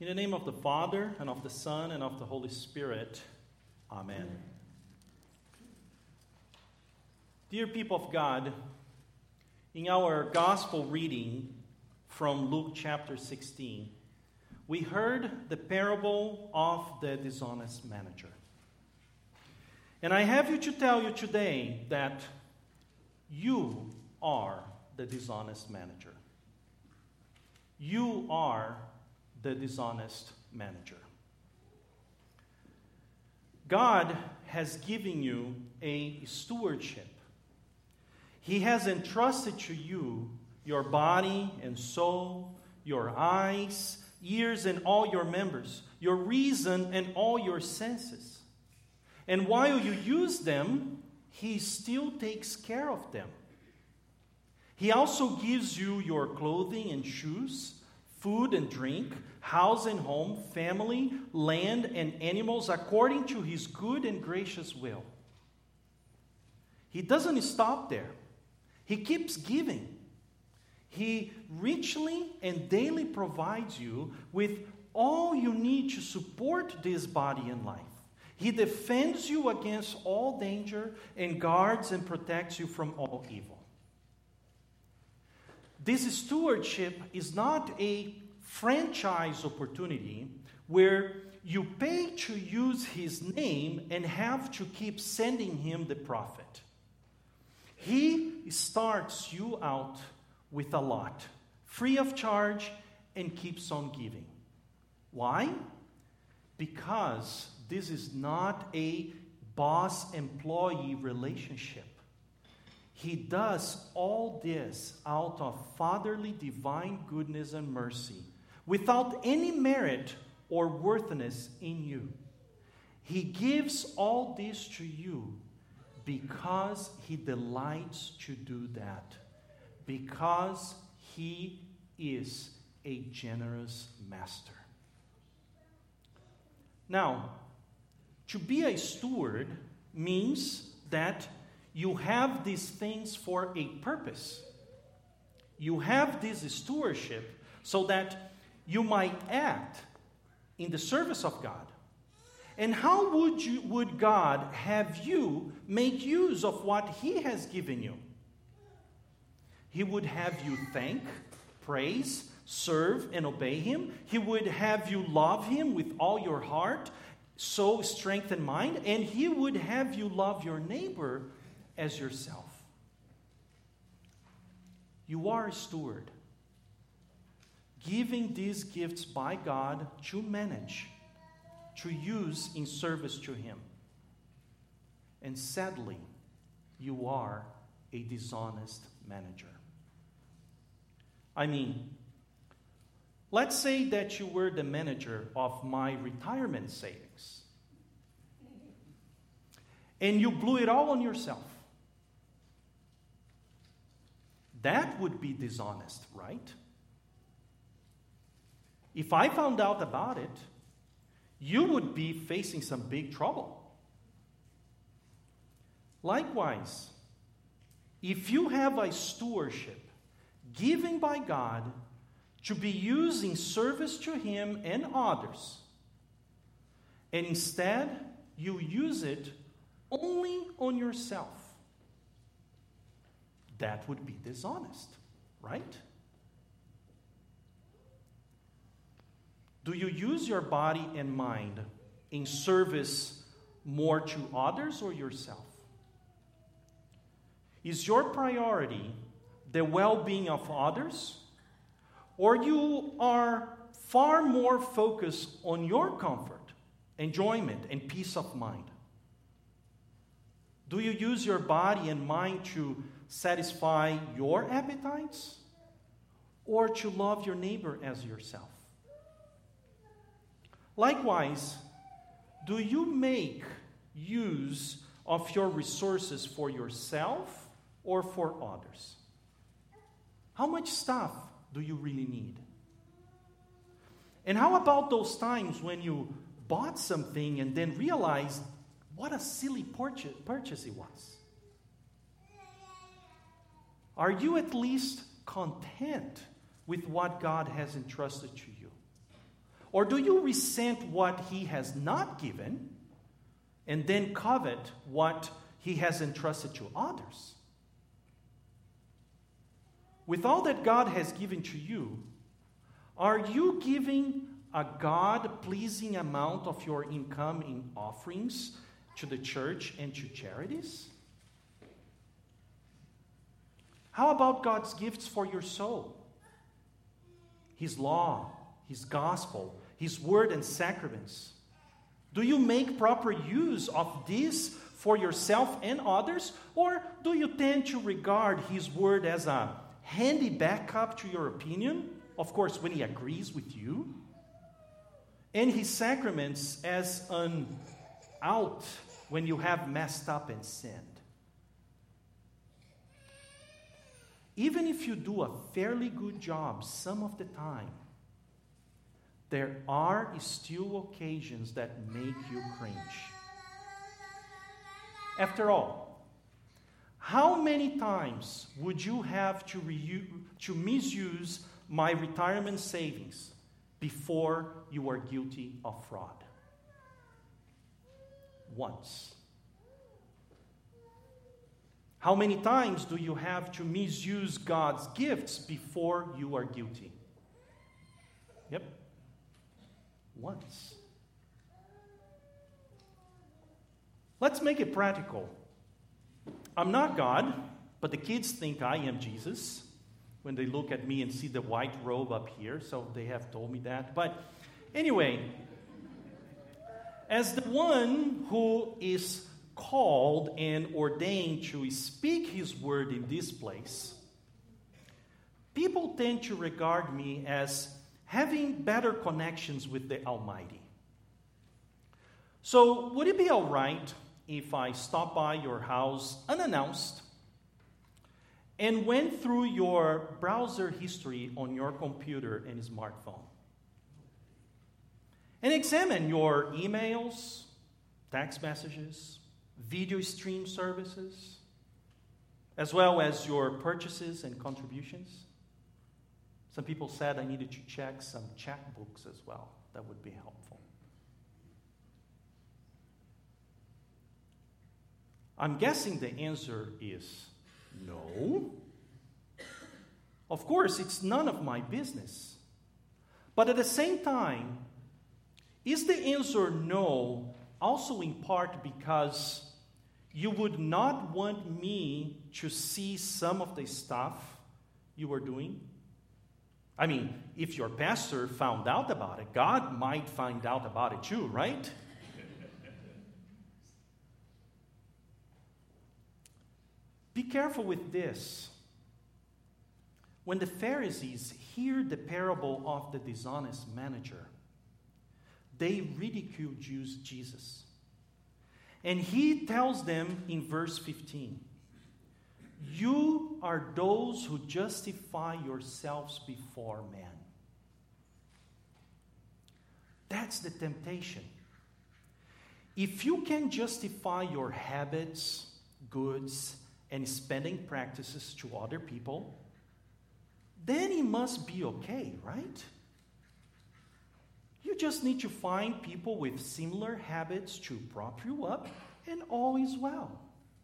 In the name of the Father, and of the Son, and of the Holy Spirit. Amen. Dear people of God, in our gospel reading from Luke chapter 16, we heard the parable of the dishonest manager. And I have to tell you today that you are the dishonest manager. You are the dishonest manager. God has given you a stewardship. He has entrusted to you your body and soul, your eyes, ears, and all your members, your reason and all your senses. And while you use them, He still takes care of them. He also gives you your clothing and shoes, food and drink, house and home, family, land, and animals according to His good and gracious will. He doesn't stop there. He keeps giving. He richly and daily provides you with all you need to support this body and life. He defends you against all danger and guards and protects you from all evil. This stewardship is not a franchise opportunity where you pay to use His name and have to keep sending Him the profit. He starts you out with a lot, free of charge, and keeps on giving. Why? Because this is not a boss-employee relationship. He does all this out of fatherly divine goodness and mercy, without any merit or worthiness in you. He gives all this to you because He delights to do that, because He is a generous master. Now, to be a steward means that you have these things for a purpose. You have this stewardship so that you might act in the service of God. And how would God have you make use of what He has given you? He would have you thank, praise, serve, and obey Him. He would have you love Him with all your heart, soul, strength, and mind. And He would have you love your neighbor as yourself. You are a steward, giving these gifts by God to manage, to use in service to Him. And sadly, you are a dishonest manager. I mean, let's say that you were the manager of my retirement savings, and you blew it all on yourself. That would be dishonest, right? If I found out about it, you would be facing some big trouble. Likewise, if you have a stewardship given by God to be used in service to Him and others, and instead you use it only on yourself, that would be dishonest, right? Do you use your body and mind in service more to others or yourself? Is your priority the well-being of others, or you are far more focused on your comfort, enjoyment, and peace of mind? Do you use your body and mind to satisfy your appetites, or to love your neighbor as yourself? Likewise, do you make use of your resources for yourself or for others? How much stuff do you really need? And how about those times when you bought something and then realized what a silly purchase it was? Are you at least content with what God has entrusted to you? Or do you resent what he has not given and then covet what he has entrusted to others? With all that God has given to you, are you giving a God-pleasing amount of your income in offerings to the church and to charities? How about God's gifts for your soul? His law, His gospel, His word and sacraments. Do you make proper use of this for yourself and others? Or do you tend to regard His word as a handy backup to your opinion? Of course, when He agrees with you. And His sacraments as an out when you have messed up and sinned. Even if you do a fairly good job some of the time, there are still occasions that make you cringe. After all, how many times would you have to misuse my retirement savings before you are guilty of fraud? Once. How many times do you have to misuse God's gifts before you are guilty? Yep. Once. Let's make it practical. I'm not God, but the kids think I am Jesus when they look at me and see the white robe up here, so they have told me that. But anyway, as the one who is called and ordained to speak His word in this place, people tend to regard me as having better connections with the Almighty. So, would it be all right if I stopped by your house unannounced and went through your browser history on your computer and smartphone and examine your emails, text messages, video stream services, as well as your purchases and contributions? Some people said I needed to check some checkbooks as well. That would be helpful. I'm guessing the answer is no. Of course, it's none of my business. But at the same time, is the answer no also in part because you would not want me to see some of the stuff you were doing? I mean, if your pastor found out about it, God might find out about it too, right? Be careful with this. When the Pharisees hear the parable of the dishonest manager, they ridicule Jesus. And He tells them in verse 15, "You are those who justify yourselves before men." That's the temptation. If you can justify your habits, goods, and spending practices to other people, then it must be okay, right? You just need to find people with similar habits to prop you up, and all is well.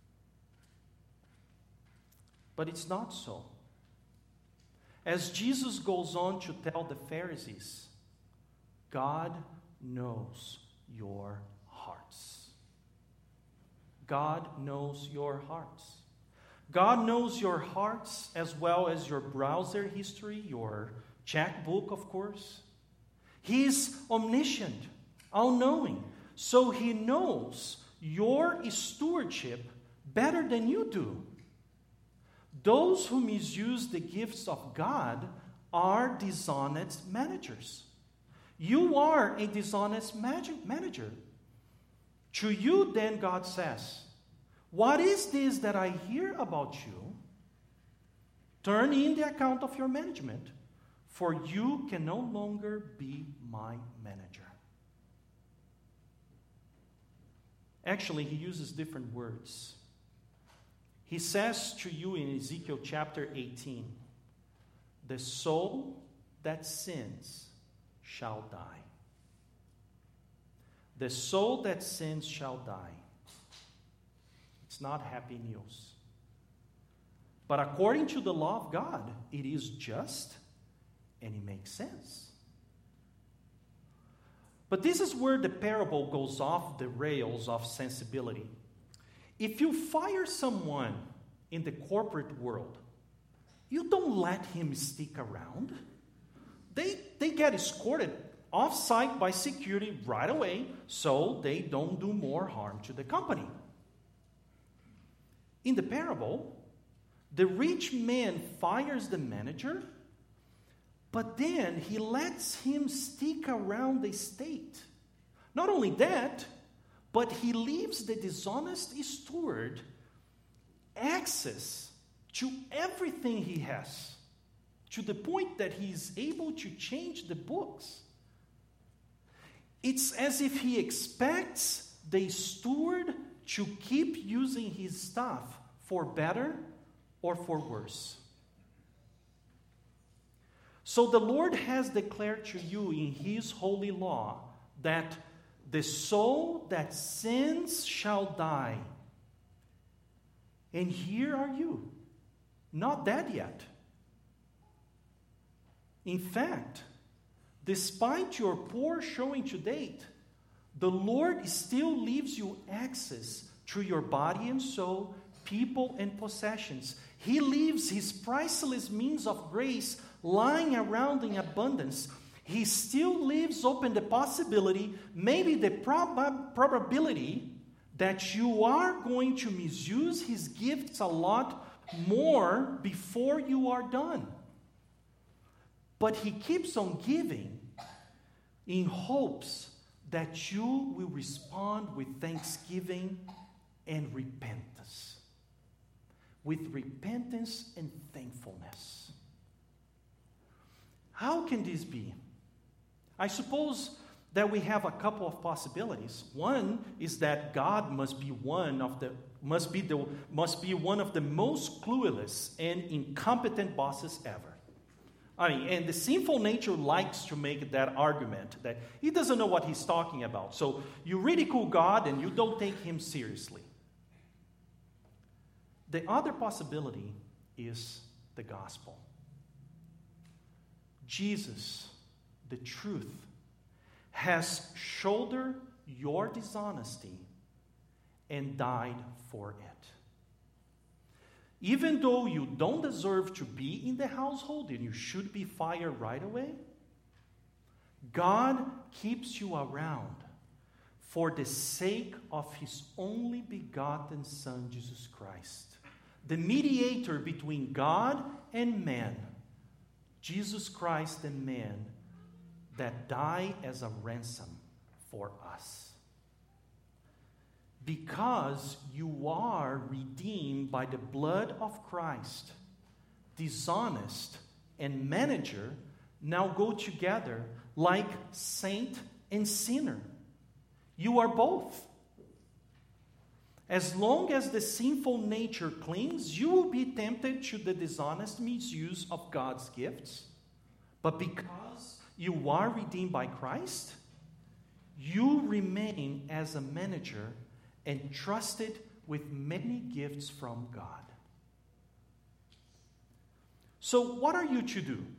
But it's not so. As Jesus goes on to tell the Pharisees, God knows your hearts. God knows your hearts. God knows your hearts as well as your browser history, your checkbook, of course. He's omniscient, all-knowing. So He knows your stewardship better than you do. Those who misuse the gifts of God are dishonest managers. You are a dishonest manager. To you, then, God says, "What is this that I hear about you? Turn in the account of your management, for you can no longer be my manager." Actually, He uses different words. He says to you in Ezekiel chapter 18, "The soul that sins shall die." The soul that sins shall die. It's not happy news. But according to the law of God, it is just and it makes sense. But this is where the parable goes off the rails of sensibility. If you fire someone in the corporate world, you don't let him stick around. They get escorted off-site by security right away so they don't do more harm to the company. In the parable, the rich man fires the manager, but then he lets him stick around the estate. Not only that, but he leaves the dishonest steward access to everything he has, to the point that he is able to change the books. It's as if he expects the steward to keep using his stuff for better or for worse. So the Lord has declared to you in His holy law that the soul that sins shall die. And here are you, not dead yet. In fact, despite your poor showing to date, the Lord still leaves you access to your body and soul, people and possessions. He leaves His priceless means of grace lying around in abundance. He still leaves open the possibility, maybe the probability, that you are going to misuse His gifts a lot more before you are done. But He keeps on giving in hopes that you will respond with thanksgiving and repentance. With repentance and thankfulness. How can this be? I suppose that we have a couple of possibilities. One is that God must be one of the most clueless and incompetent bosses ever. And the sinful nature likes to make that argument that He doesn't know what He's talking about. So you ridicule God and you don't take Him seriously. The other possibility is the gospel. Jesus, the truth, has shouldered your dishonesty and died for it. Even though you don't deserve to be in the household and you should be fired right away, God keeps you around for the sake of His only begotten Son, Jesus Christ, the mediator between God and man, Jesus Christ and man, that died as a ransom for us. Because you are redeemed by the blood of Christ, dishonest and manager now go together like saint and sinner. You are both. As long as the sinful nature clings, you will be tempted to the dishonest misuse of God's gifts. But because you are redeemed by Christ, you remain as a manager entrusted with many gifts from God. So what are you to do?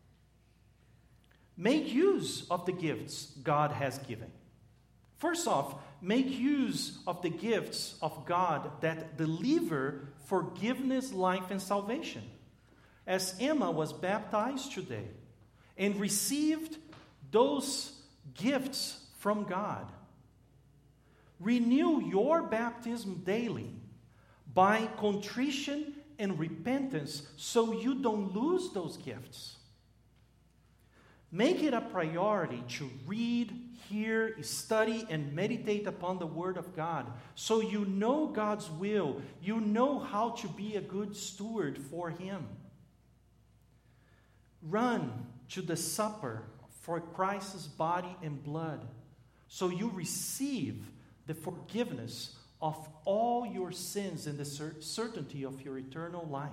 Make use of the gifts God has given. First off, make use of the gifts of God that deliver forgiveness, life, and salvation. As Emma was baptized today and received those gifts from God, renew your baptism daily by contrition and repentance so you don't lose those gifts. Make it a priority to read, hear, study, and meditate upon the Word of God so you know God's will. You know how to be a good steward for Him. Run to the supper for Christ's body and blood so you receive the forgiveness of all your sins and the certainty of your eternal life.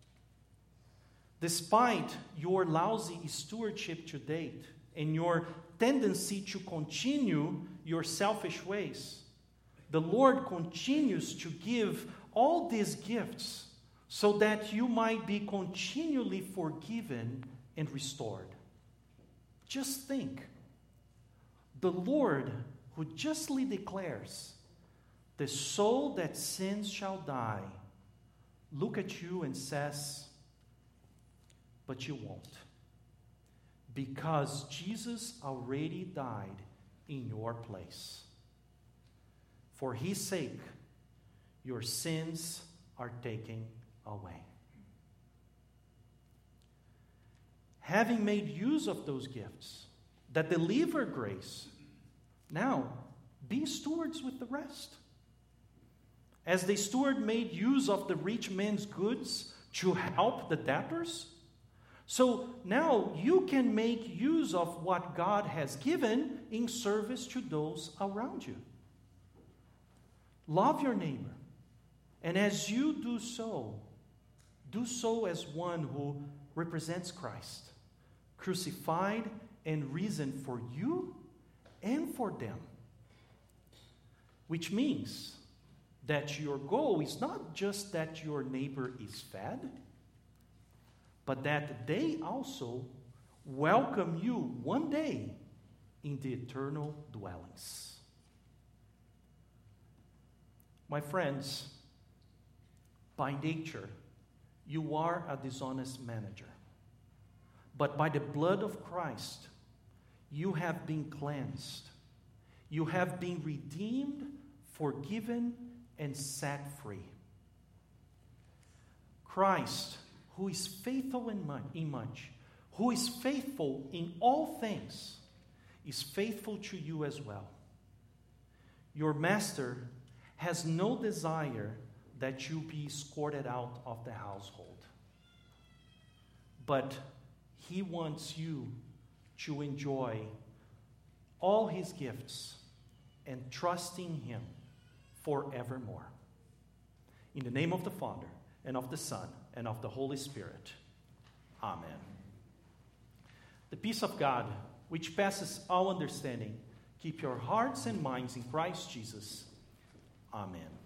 Despite your lousy stewardship to date and your tendency to continue your selfish ways. The Lord continues to give all these gifts so that you might be continually forgiven and restored. Just think. The Lord who justly declares, "The soul that sins shall die," look at you and says, "But you won't. Because Jesus already died in your place. For his sake, your sins are taken away." Having made use of those gifts that deliver grace, now be stewards with the rest. As the steward made use of the rich man's goods to help the debtors, so now you can make use of what God has given in service to those around you. Love your neighbor, and as you do so as one who represents Christ, crucified and risen for you and for them. Which means that your goal is not just that your neighbor is fed, but that they also welcome you one day in the eternal dwellings. My friends, by nature, you are a dishonest manager. But by the blood of Christ, you have been cleansed. You have been redeemed, forgiven, and set free. Christ, who is faithful in much, who is faithful in all things, is faithful to you as well. Your master has no desire that you be escorted out of the household, but he wants you to enjoy all his gifts and trust in him forevermore. In the name of the Father, and of the Son, and of the Holy Spirit. Amen. The peace of God, which passes all understanding, keep your hearts and minds in Christ Jesus. Amen.